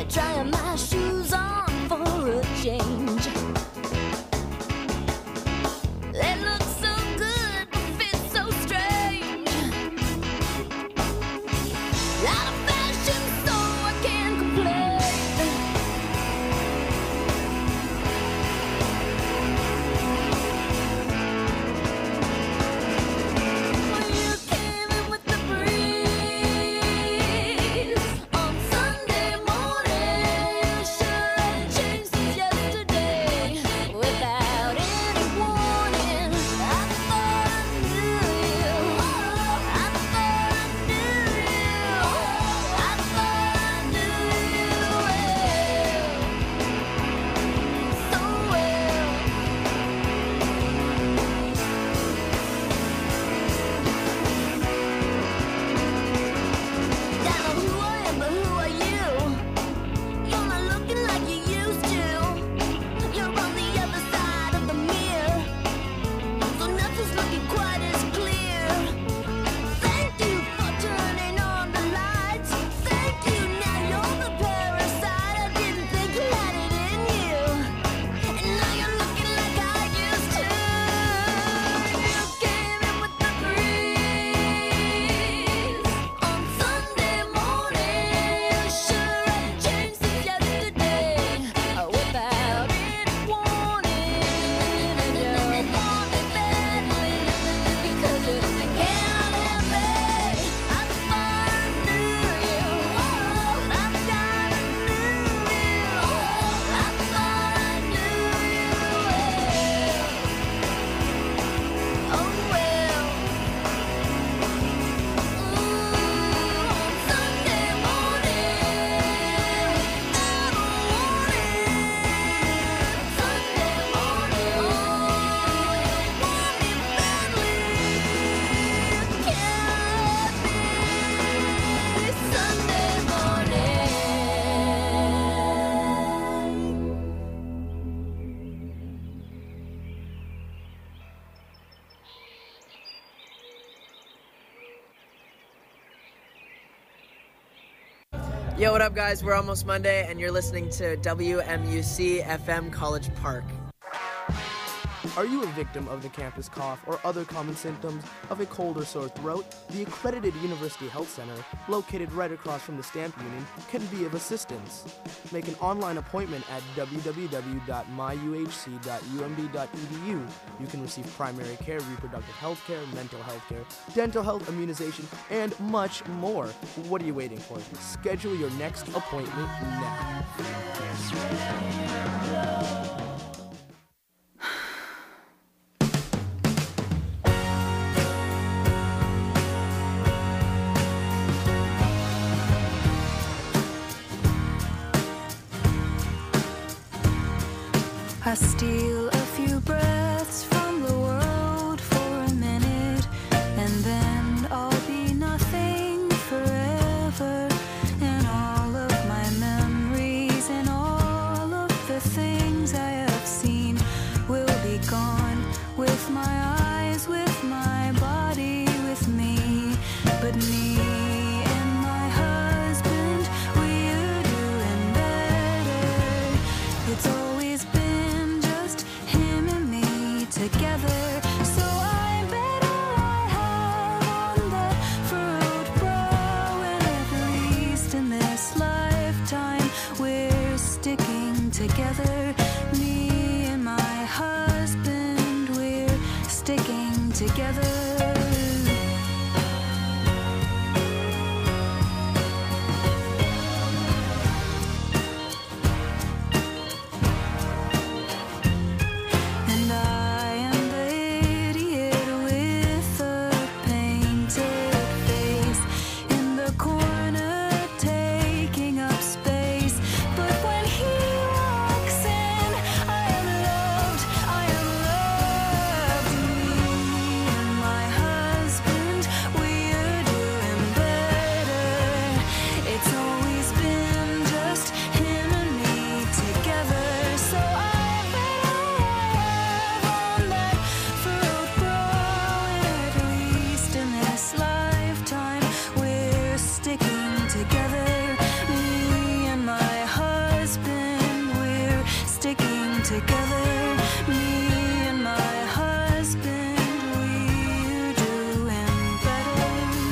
trying my shoes on for a change. They look so good, but fit so strange. Out of fashion, so I can't complain. Well, you came in with the breeze on Sunday morning. Sure ain't changed since yesterday. Without any warning, I thought I knew you. I thought I knew you. I thought I knew you well, so well. Don't know who I am, but who are you? You're not looking like you used to. You're on the other side of the mirror, so nothing's looking quite as clear. Thank you for turning on the lights. Thank you, now you're the parasite. I didn't think you had it in you, and now you're looking like I used to. You came in with the breeze on Sunday morning. Sure ain't changed since yesterday. Without any warning, and you want me badly because you can't have me. I thought I knew you. I thought I knew you. I thought I knew you well. Oh well. On Sunday morning, out of warning. Sunday morning, oh, you want me badly. Can't be Sunday morning. Yo, what up, guys? We're almost Monday, and you're listening to WMUC FM College Park. Are you a victim of the campus cough or other common symptoms of a cold or sore throat? The accredited University Health Center, located right across from the Stamp Union, can be of assistance. Make an online appointment at www.myuhc.umd.edu. You can receive primary care, reproductive health care, mental health care, dental health, immunization, and much more. What are you waiting for? Schedule your next appointment now. I steal a few breaths from the world for a minute, and then I'll be nothing forever. And all of my memories and all of the things I have seen will be gone, with my eyes, with my body, with me. But me and my husband, we're doing better. It's always been just him and me together. So I bet all I have on that furrowed brow, and at least in this lifetime we're sticking together. Me and my husband, we're sticking together. And I am the idiot with a painted face in the corner taking up space. But when he walks in, together. Me and my husband, we're doing better.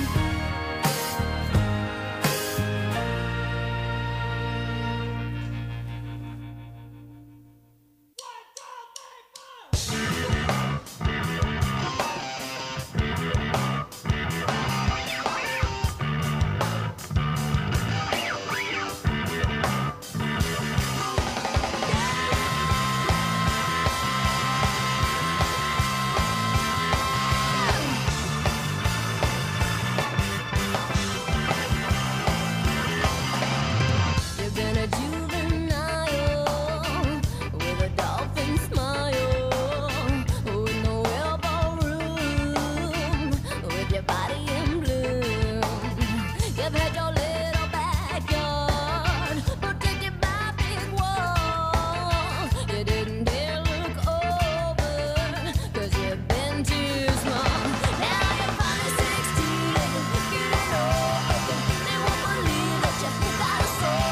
You've been a juvenile with a dolphin smile, with no elbow room, with your body in bloom. You've had your little backyard protected by big walls. You didn't dare look over, 'cause you've been too small. Now you're finally 16 and you're getting old. They won't believe that you got a soul.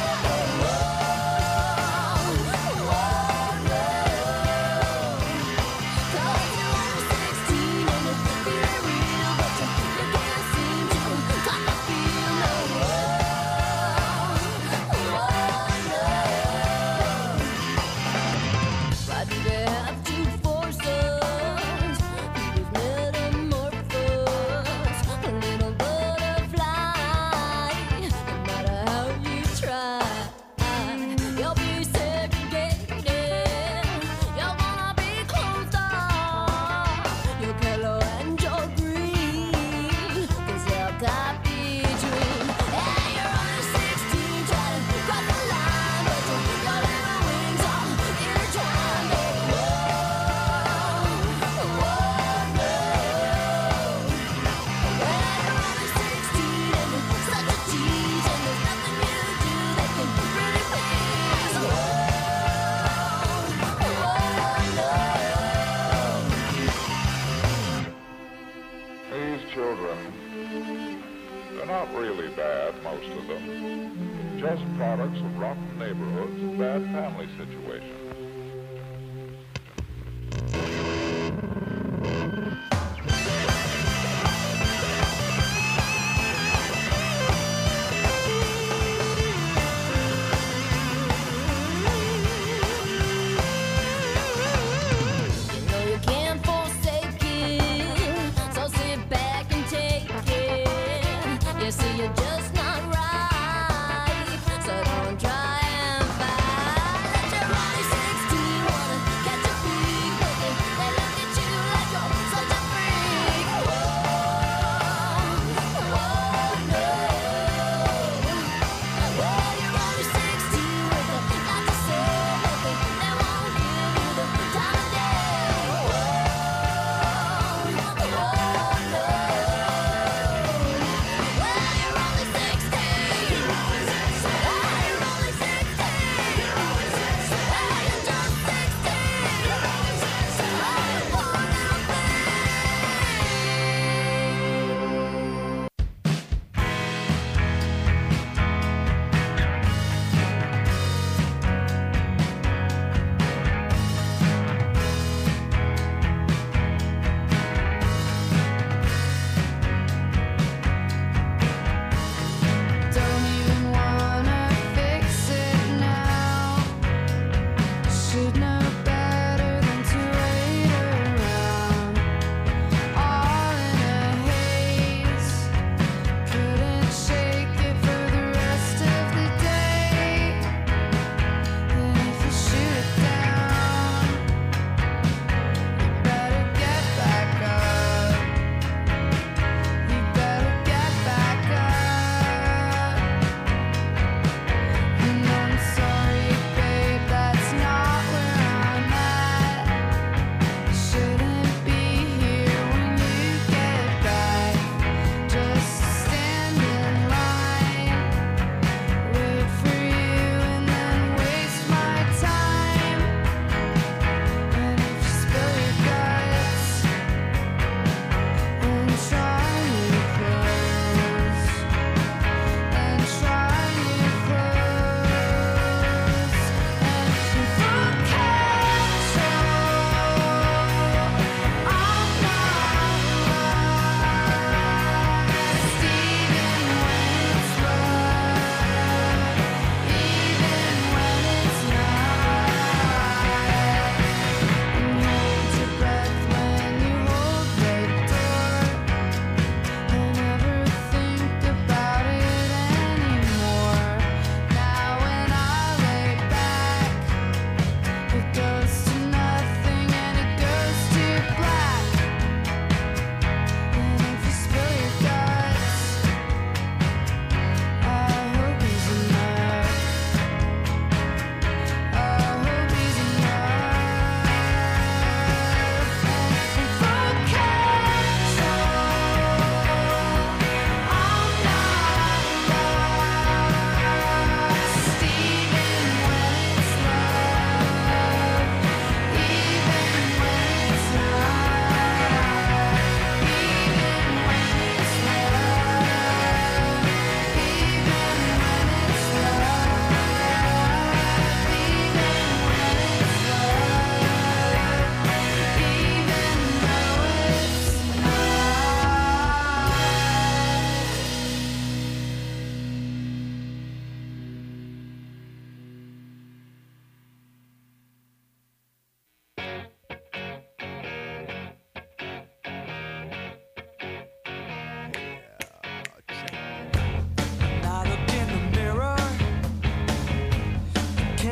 You'll be segregated. You're gonna be closed off. Your yellow and your green, 'cause you're caught between. And you're only 16, trying to cross the line, but your little wings are intertwined. Oh, no. When you're only 16 and you're such a tease, and there's nothing you do that can really please. Oh, no. These children, they're not really bad, most of them. Just products of rotten neighborhoods and bad family situations. You know you can't forsake it, so sit back and take it. You see you're just not right, so don't try and fight. That you're only 16.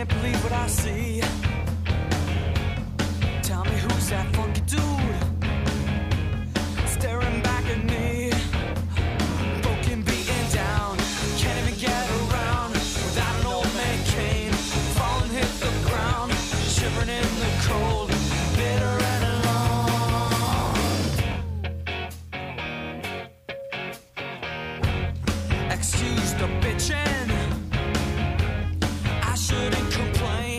can't believe what I see. Tell me who's that funky dude staring back at me? Broken, beaten down, can't even get around without an old man cane. Falling, hit the ground, shivering in the cold, bitter and alone. Excuse the bitchin', I shouldn't complain.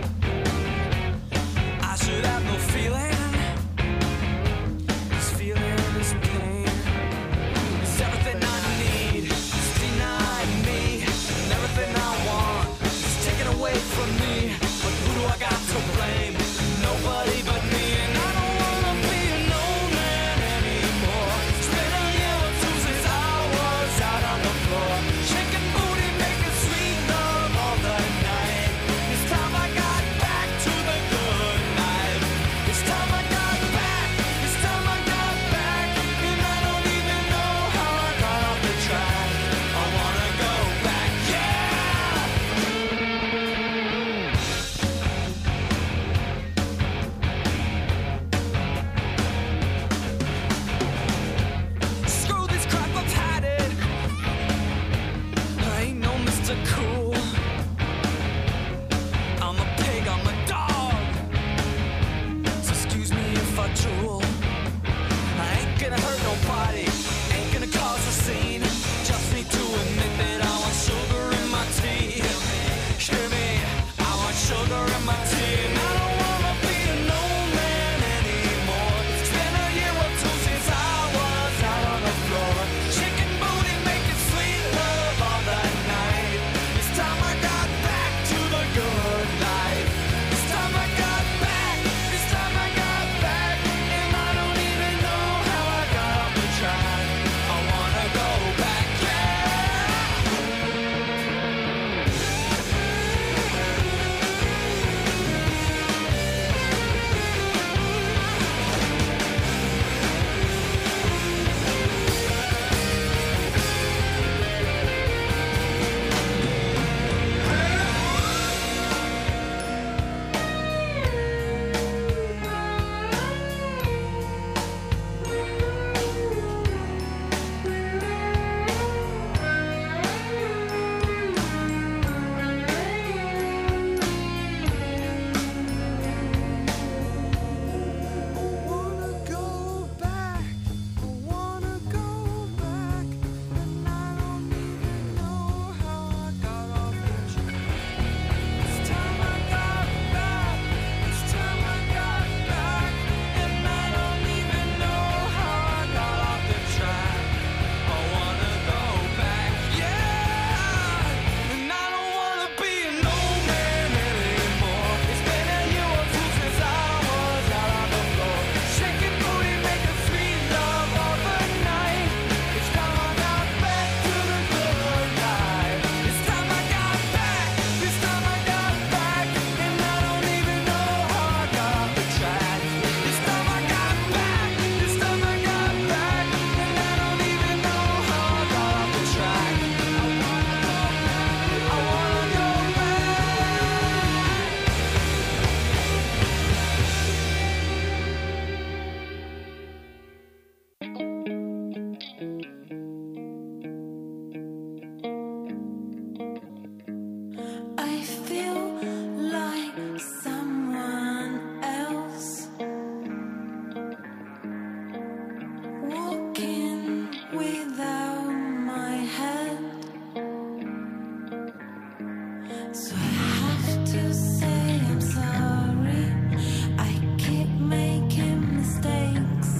I should have no feeling. This feeling is pain. It's everything I need. It's denied me. And everything I want is taken away from me. But who do I got to blame? Nobody but me. And I don't wanna be an old man anymore. It's been a year or two since I was out on the floor, shaking booty, making sweet love all the night. This time I got back to the good life. This time I got back. This time I got back. And I don't even know how I got off the track. I wanna go back, yeah. Screw this crap, I've had it. I ain't no Mr. Cool. I'm a pig, I'm a dog. So excuse me if I drool. I ain't gonna hurt nobody, ain't gonna cause a scene. Just need to admit that I want sugar in my tea. Hear me, I want sugar in my tea. And I don't wanna be an old man anymore. It's been a year or two since I was out on the floor, shaking booty, making sweet love all the night. This time I got back to the good life. This time I got back. This time I got back. And I don't even know how I got off the track. I wanna go back, yeah. I feel like someone else, walking without my head. So I have to say I'm sorry. I keep making mistakes.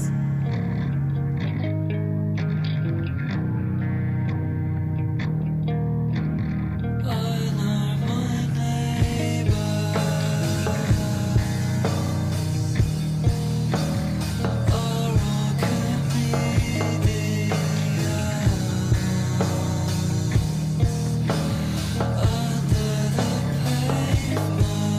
Under the pavement.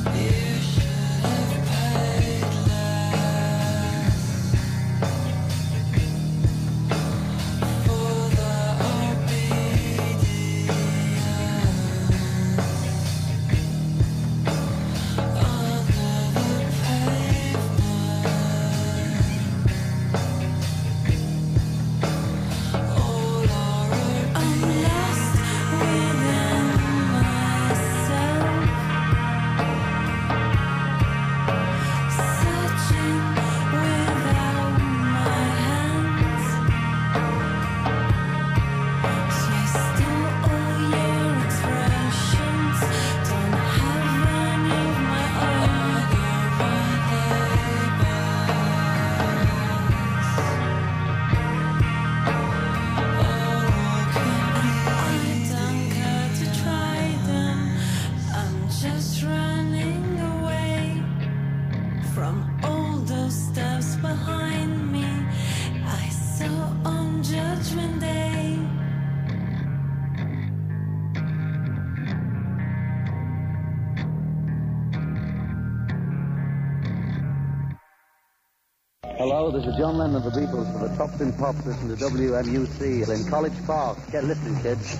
Hello, this is John Lennon of the Beatles for the Top Tin Pops. Listen to WMUC in College Park. Get listening, kids.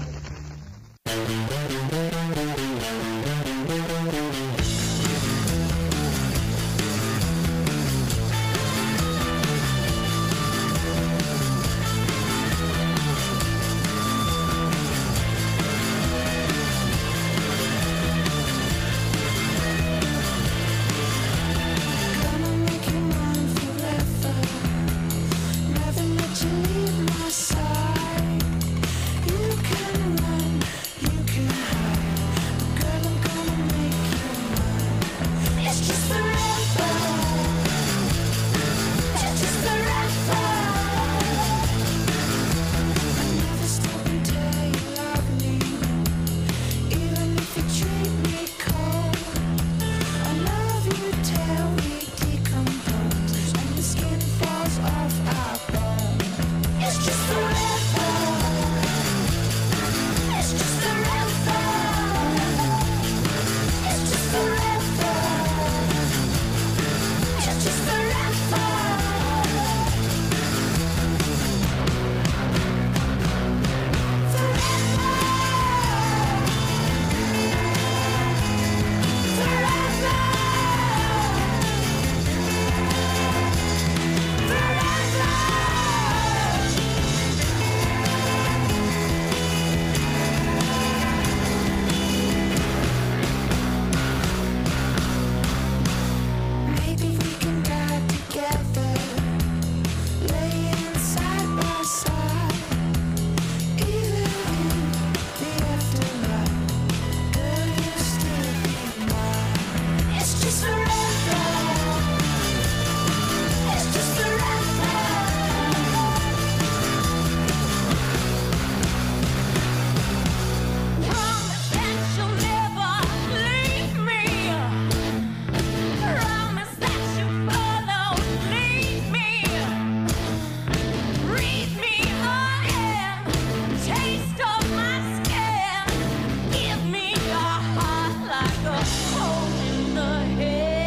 Hold in the head.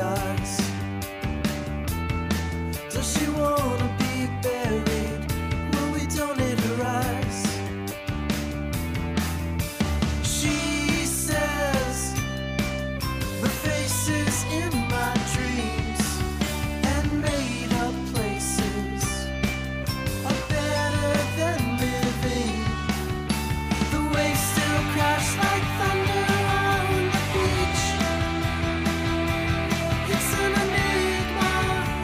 dies. Does she wanna be buried? Will we donate her eyes? She says the faces in my dreams and made up places are better than living. The waves still crash like thunder on the beach. It's an enigma.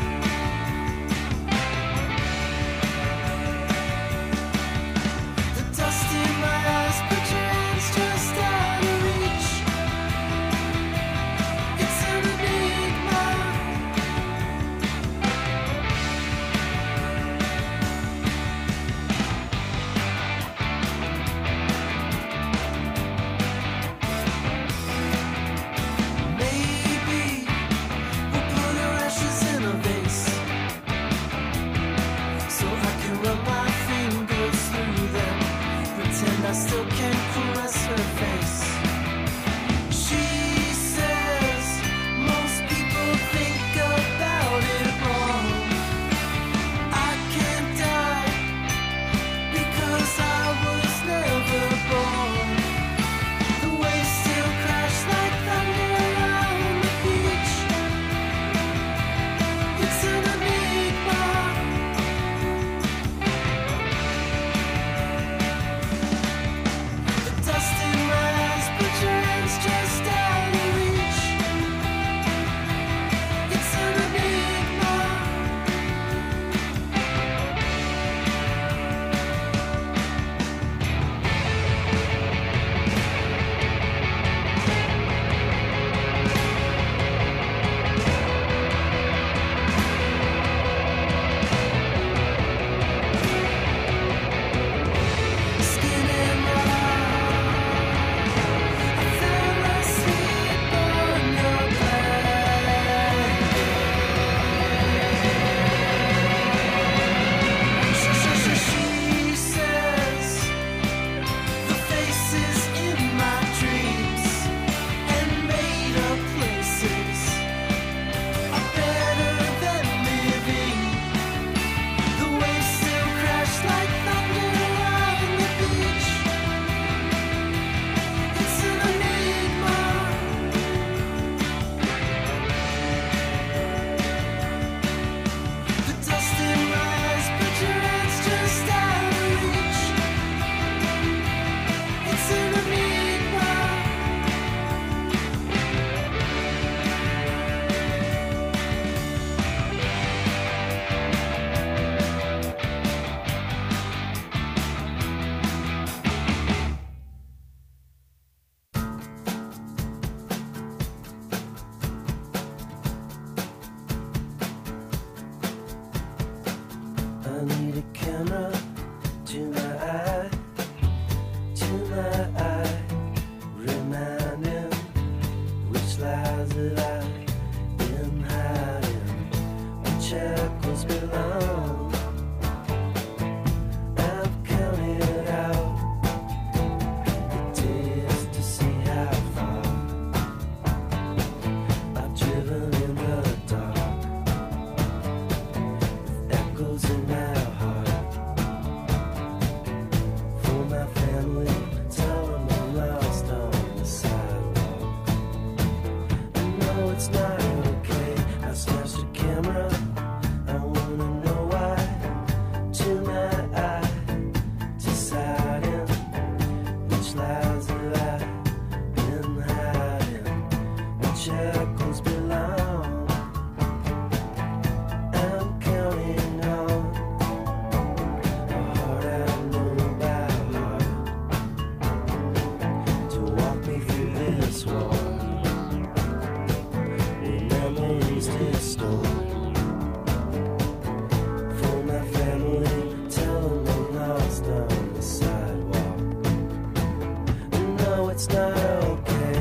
The dust in my eyes, but your hands just out of reach. It's an enigma. Maybe we'll put her ashes in a vase, so I can run my fingers through them, pretend I still can caress her face. She says most people think about it wrong. I can't die because I was never born. The waves still crash like thunder on the beach. It's an enigma. The dust in my eyes, but your hands just out of reach. It's an enigma. Skin and rock. I fell asleep on your blanket. She says the faces in my dreams and made up places are better than living. The waves still crash like thunder on the beach. It's an enigma. The dust in my eyes, but your hands just out of reach. It's an enigma. I need a camera to my eye, reminding which lies that I've been hiding, which shackles belong. I've counted out the days to see how far I've driven in the dark, with echoes in my heart. For my family, tell them I'm lost on the sidewalk. No, it's not okay. I smashed a camera. I wanna know why. To my eye, deciding which lies that I've been hiding, which echoes belong. I'm counting on a heart I know by heart to walk me through this wall where memories distort. For my family, tell them I'm lost on the sidewalk. No, it's not okay.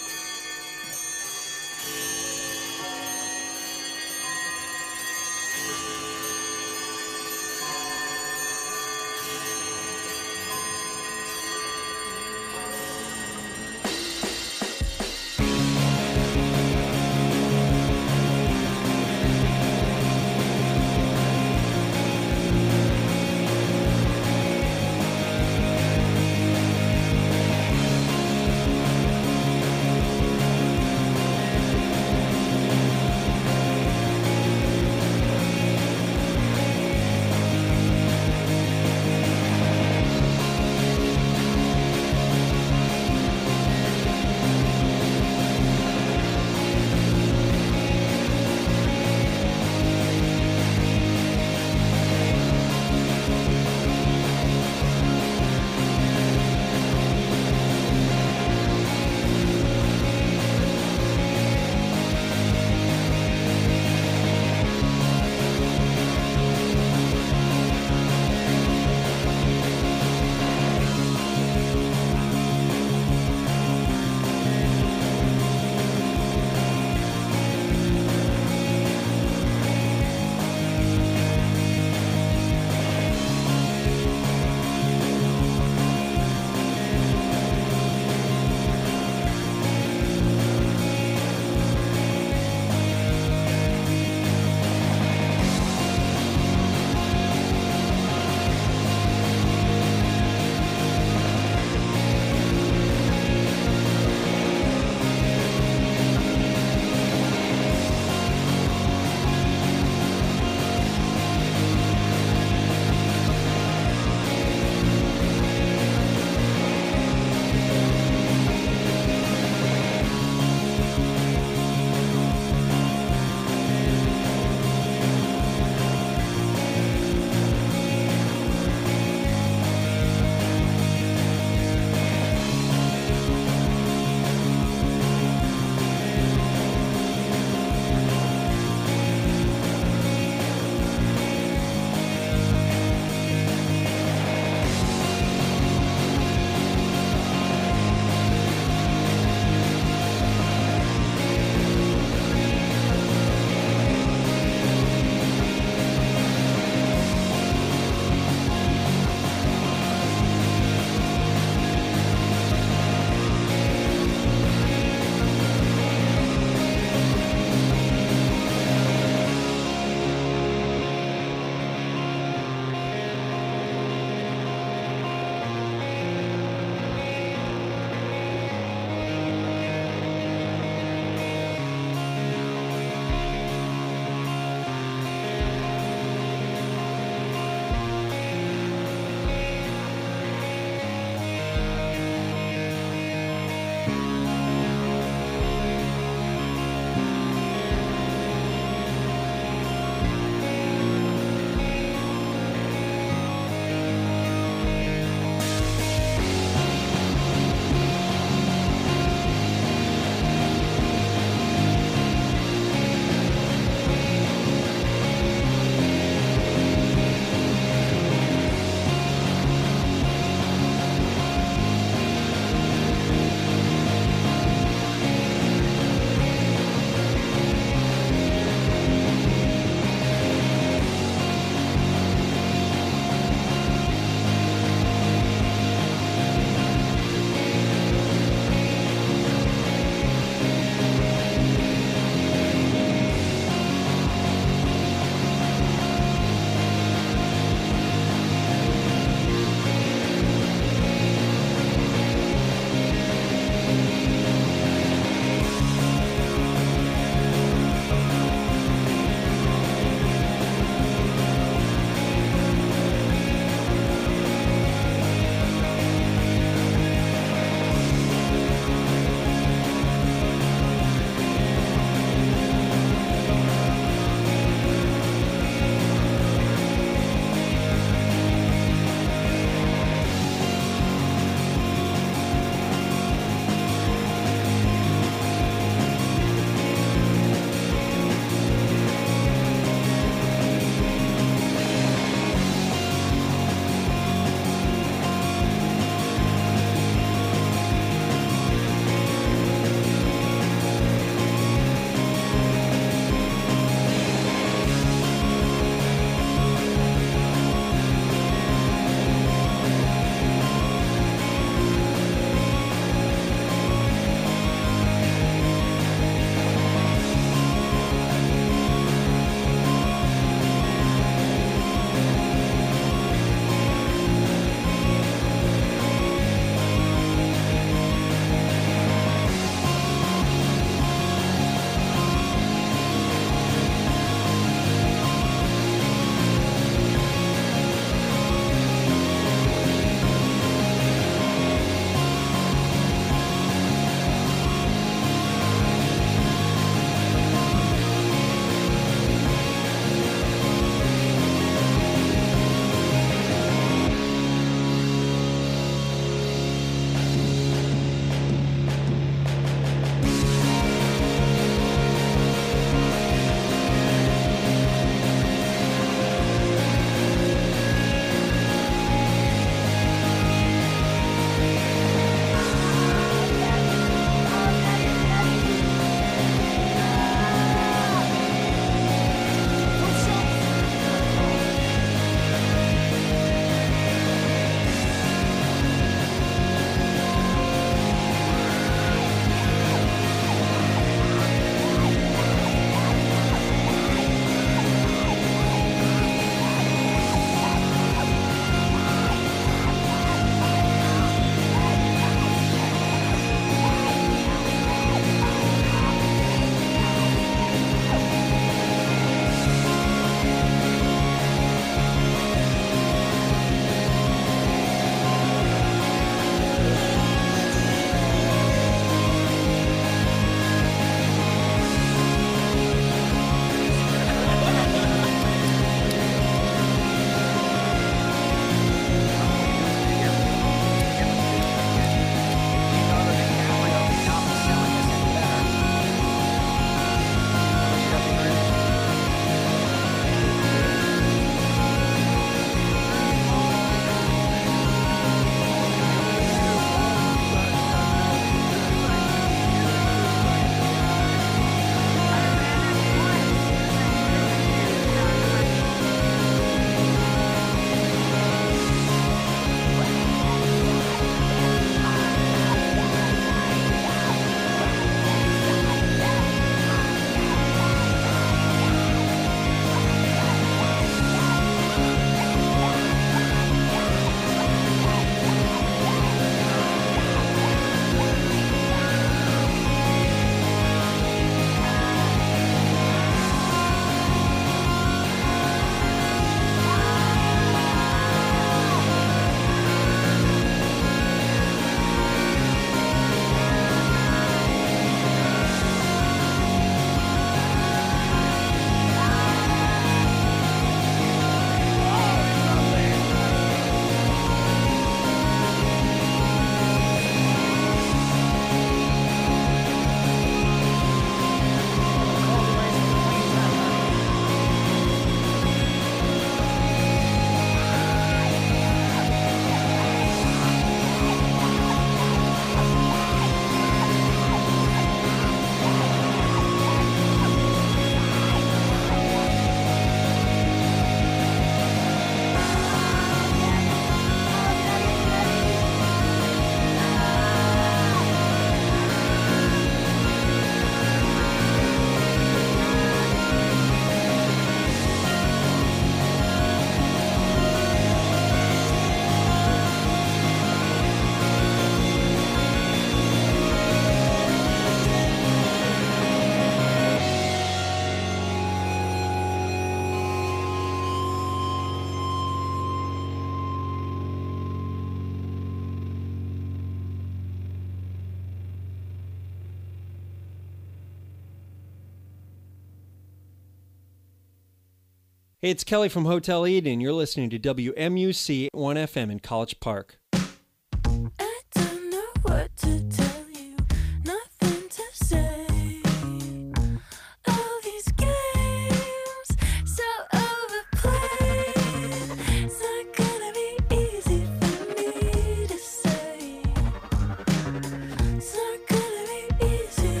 Hey, it's Kelly from Hotel Eden. You're listening to WMUC 1FM in College Park. I don't know what to tell you, nothing to say. All these games, so overplayed. It's not gonna be easy for me to say. It's not gonna be easy.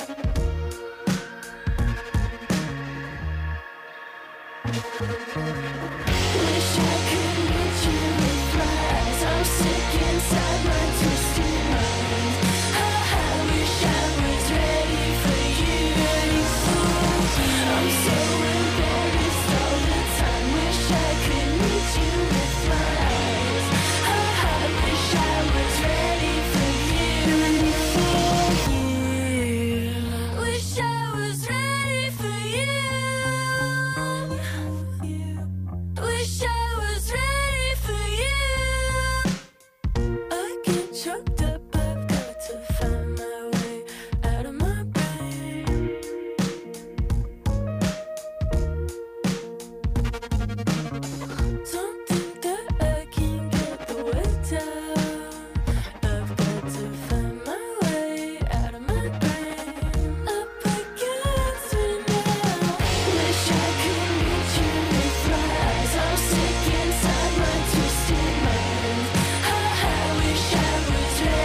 Wish I could meet you with flies. I'm sick inside my twisted mind. I wish I was ready for you. I'm so embarrassed all the time. Wish I could meet you with flies. I wish I was ready for you. Wish I was ready for you. Wish I was ready for you. I get choked up, I've got to find my way out of my brain. Don't think that I can get the weight out. I've got to find my way out of my brain. Up against it now. Wish I could meet you with flies. I'm sick inside my twisted mind. I wish I was ready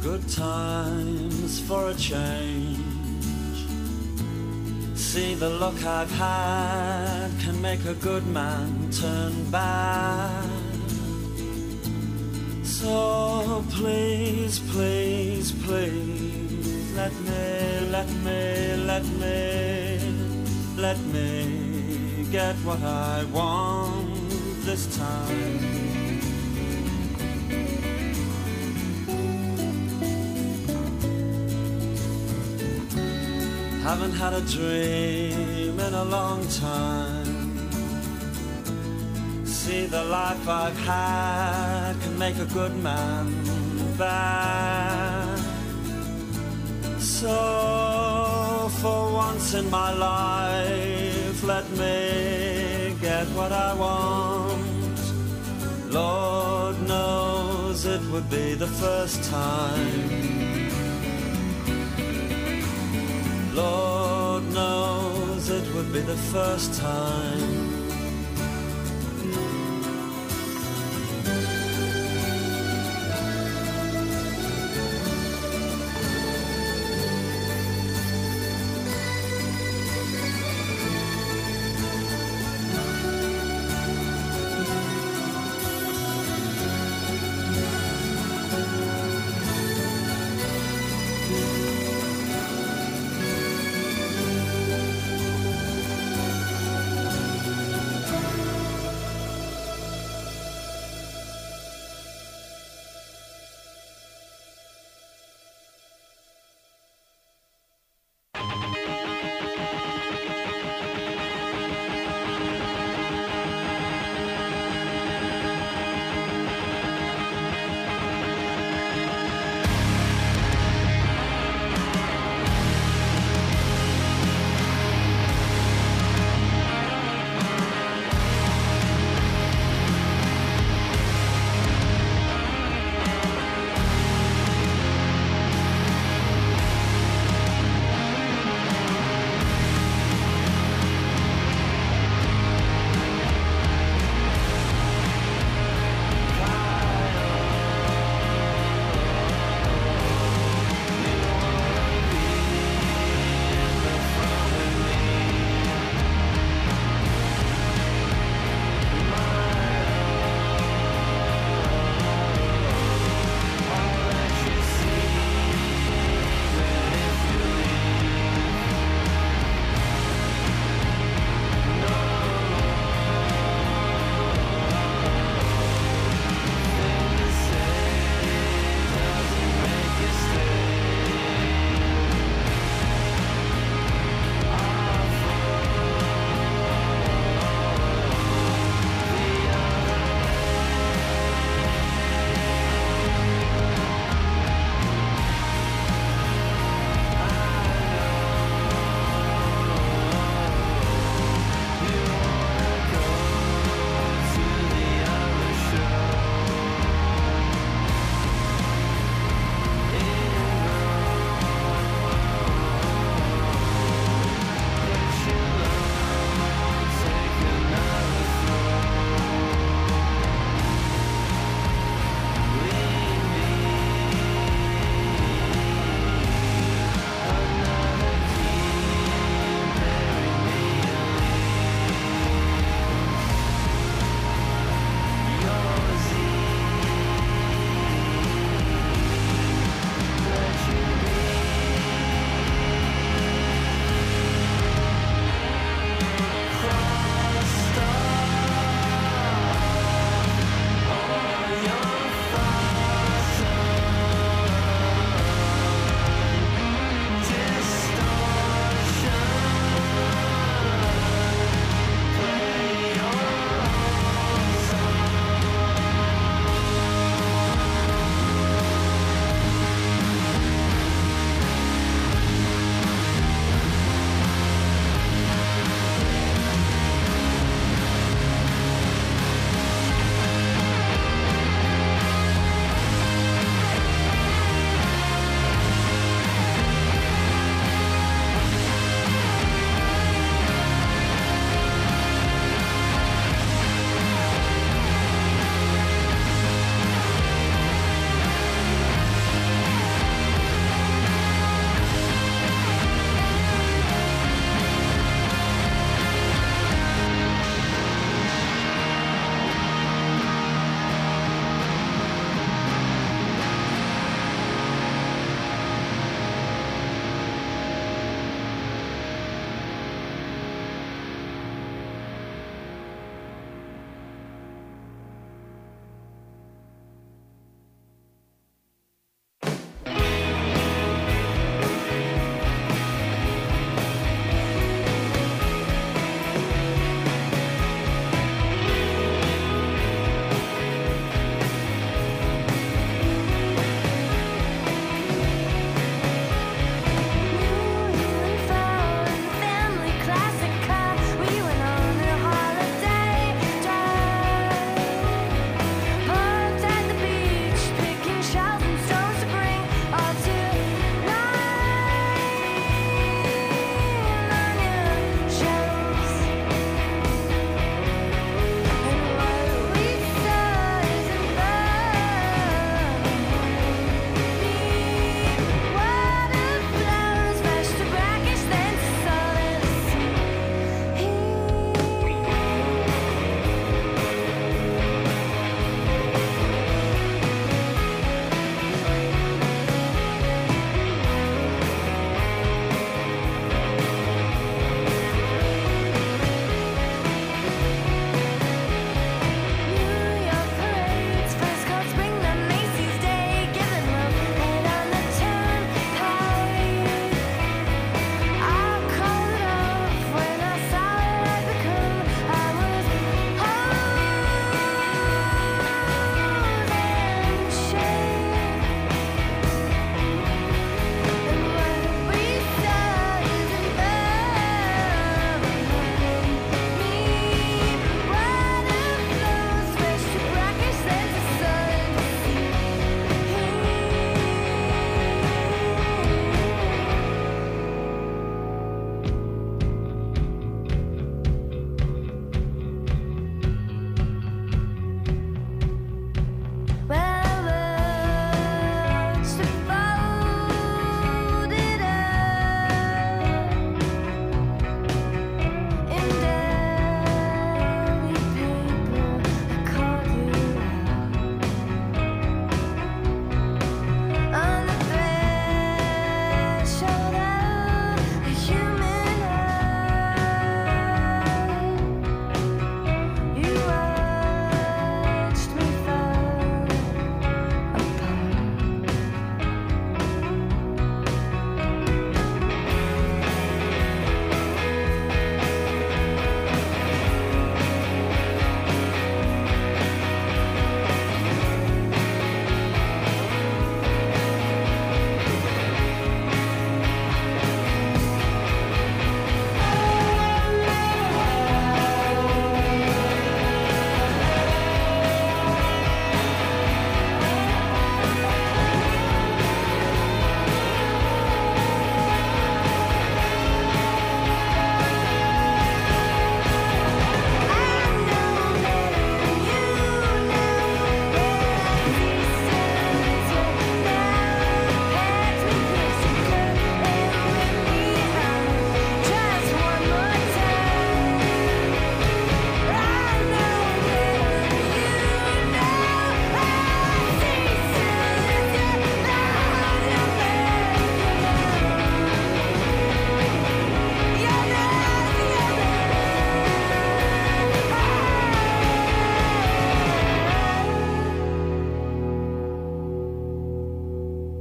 good times for a change. See, the luck I've had can make a good man turn bad. So please, please, please, let me get what I want this time. Haven't had a dream in a long time. See, the life I've had can make a good man bad. So for once in my life, let me get what I want. Lord knows it would be the first time. Lord knows it would be the first time.